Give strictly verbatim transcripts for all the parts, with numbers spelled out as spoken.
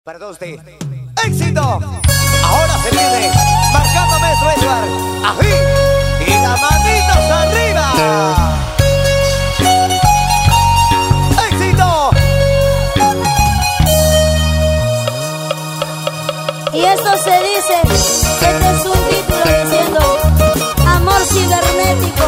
Para todos ustedes, ¡éxito! Ahora se viene marcando Maestro Edward, ají, y las manitos arriba. ¡Éxito! Y esto se dice, este es un título diciendo amor cibernético.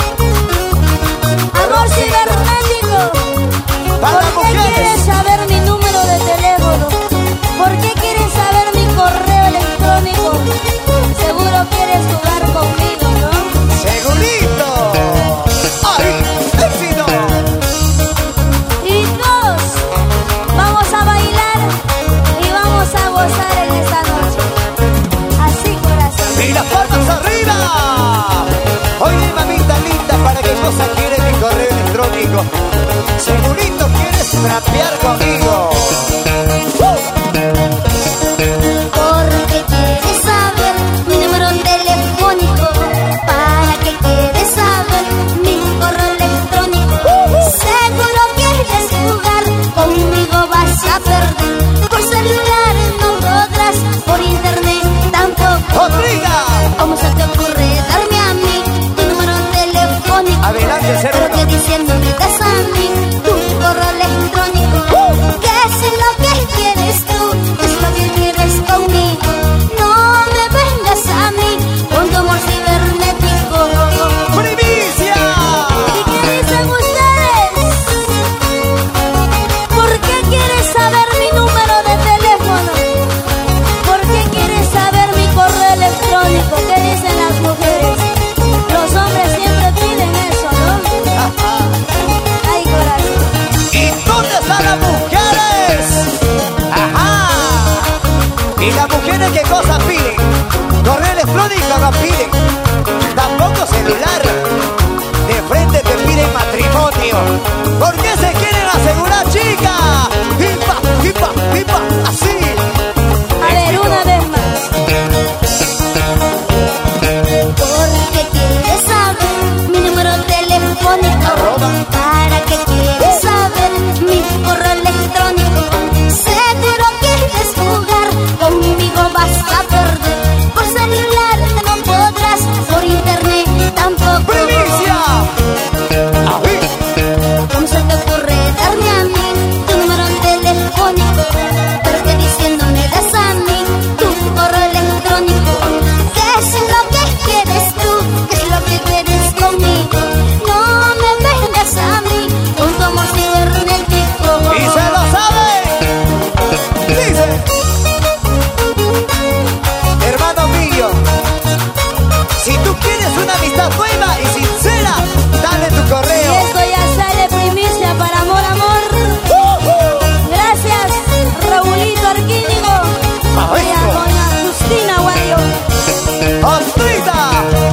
Amor cibernético. Para ¿Por qué quieres saber mi número de teléfono? ¿Por qué quieres saber mi correo electrónico? Seguro quieres jugar conmigo, ¿no? ¡Segurito! ¡Ay! ¡Éxito! Y todos vamos a bailar y vamos a gozar en esta noche. Así, corazón. ¡Y las palmas arriba! Oye, mamita linda, ¿para qué cosa quieres mi correo electrónico? Segurito quieres trapear conmigo. Porque quieres saber mi número telefónico. ¿Para qué quieres saber mi correo electrónico? Seguro quieres jugar conmigo, vas a perder. Por celular no podrás, por internet tampoco. ¡Otriga! ¿Cómo se te ocurre darme a mí tu número telefónico? Adelante, cero. Pero que diciendo me das a mí tu correo electrónico. ¿Qué es lo que quieres tú? ¿Qué es lo que quieres conmigo? No me vengas a mí con tu amor cibernético. ¡Primicia! ¿Y qué dicen ustedes? ¿Por qué quieres saber mi número de teléfono? ¿Por qué quieres saber mi correo electrónico? ¿Qué dicen las mujeres? Los hombres siempre piden eso, ¿no? Ay, corazón. ¿Y dónde están las mujeres? ¡Ajá! ¿Y las mujeres qué cosas piden? Correo electrónico no piden, tampoco celular. De frente te piden matrimonio. ¿Por qué se quieren asegurar, chica? ¡Hipa, hipa, hipa! ¡Así! A ver, una vez más. Porque quieres saber mi número telefónico. Arroba. ¿Para qué quieres saber mi correo electrónico? Seguro quieres jugar conmigo, vas a perder. Por celular no podrás, por internet tampoco. ¡Primicia! ¡Ají! ¿Cómo se te ocurre darme a mí tu número telefónico? Pero que diciendo me das a mí tu correo electrónico. ¿Qué es lo que quieres tú? ¿Qué es lo que quieres conmigo? No me vengas a mí con tu amor cibernético. ¡Y se lo sabe! Dice: hermano mío, si tú quieres una amistad nueva y sincera, dale tu Y correo. esto ya sale primicia para amor, amor. Gracias, Raulito Arquínigo. Y a doña Justina Guayo. ¡Ostrita!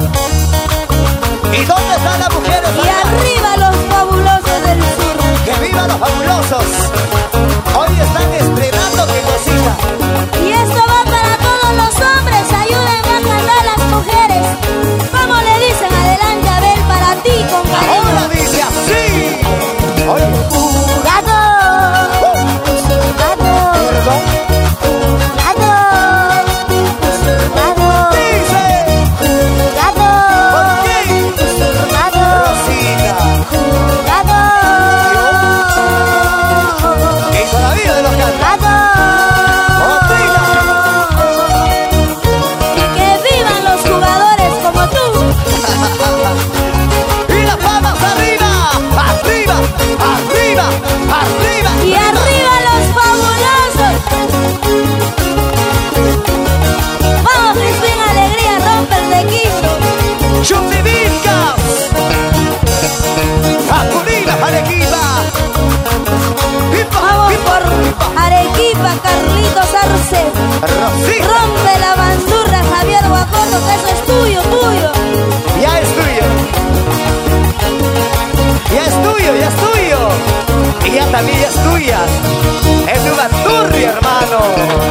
¿Y dónde están las mujeres? Y arriba los fabulosos del sur. ¡Que vivan los fabulosos! Hoy están estrenando que cosita. Y esto va para todos los hombres. Ayúdenme a cantar a las mujeres. ¿Cómo le dicen? Adelante, a ver, para ti, con cariño. Ahora dice así. Oye, Jugador, jugador, perdón, jugador, jugador, dice. jugador, ¿Por qué? jugador. Rosita. Jugador, Y todavía de los cantantes. Y que vivan los jugadores como tú. Y las palmas arriba, arriba, arriba, arriba. Y arriba los fabulosos. Vamos, Cristina Alegría, rompe el tequillo. Chutivilcas. Acurinas, Arequipa. Hipa, Vamos hipa, por hipa. Arequipa, Carlitos Arce. Rosita. Rompe la bandurra, Javier Guacoto, que eso es tuyo, tuyo. Ya es tuyo. Ya es tuyo, ya es tuyo. Y ya también ya es tuya. Es de una turria, hermano.